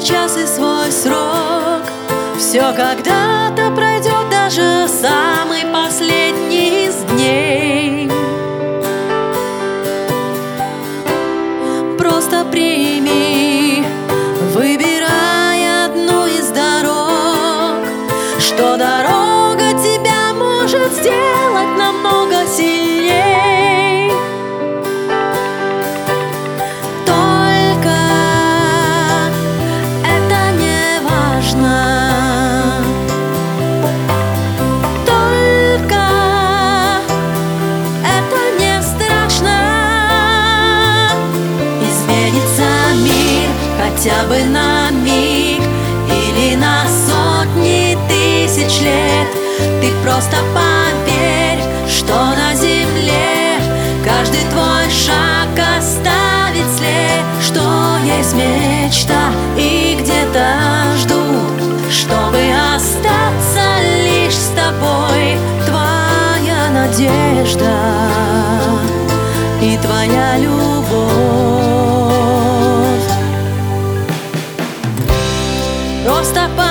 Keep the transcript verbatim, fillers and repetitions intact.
час и свой срок. Все когда-то пройдет, даже самый последний из дней. Просто прими, выбирай одну из дорог, что дорога тебя может сделать намного сильней. Только это не важно, только это не страшно. Изменится мир хотя бы на миг или на сотни тысяч лет. Ты просто поверь, что на земле каждый твой шаг оставит след, что есть мечта и где-то ждут, чтобы остаться лишь с тобой. Твоя надежда и твоя любовь. Просто